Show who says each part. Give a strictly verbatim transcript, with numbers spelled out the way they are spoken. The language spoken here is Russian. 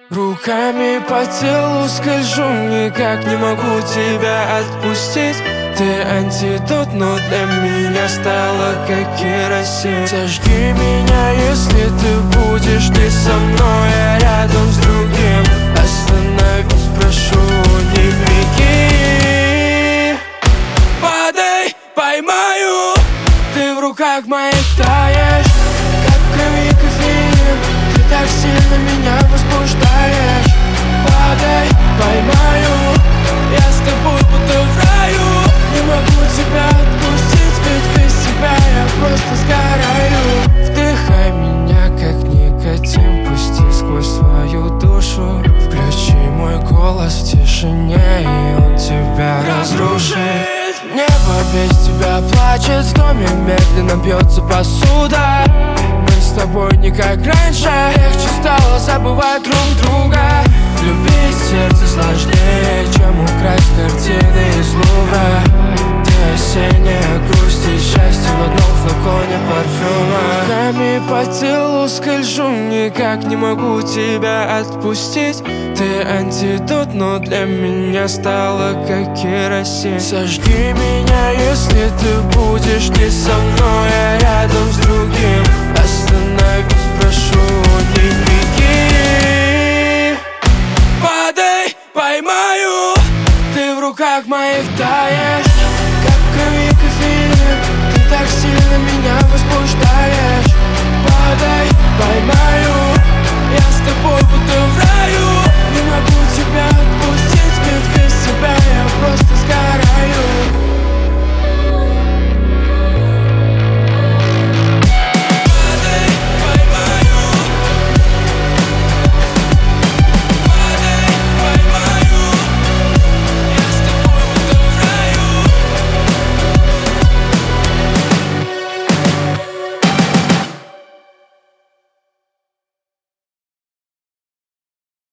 Speaker 1: Руками по телу скольжу, никак не могу тебя отпустить. Ты антидот, но для меня стала как керосин. Сожги меня, если ты будешь не со мной, а рядом с другим. Остановись, прошу, не беги. Падай, поймаю, ты в руках моих таешь, как в крови кофеин. Ты так сильно меня возбуждаешь. Падай, поймаю, я с тобой будто в раю. Не могу тебя отпустить, ведь без тебя я просто сгораю. Вдыхай меня, как никотин, пусти сквозь свою душу. Включи мой голос в тишине, и он тебя разрушит. Небо без тебя плачет, в доме медленно бьется посуда. Мы с тобой не как раньше, легче стало забывать друг друга. Любить сердце сложнее, чем украсть картины из Лувра. Ты осенняя грусть и счастье в одном флаконе парфюма. Руками по телу скольжу, никак не могу тебя отпустить. Ты антидот, но для меня стала как керосин. Сожги меня, если ты будешь не со мной, а рядом с другим. Остановись, прошу, не беги. Падай, поймаю, ты в руках моих таешь, как в крови кофеин. Ты так сильно меня возбуждаешь. Падай, поймаю, я с тобой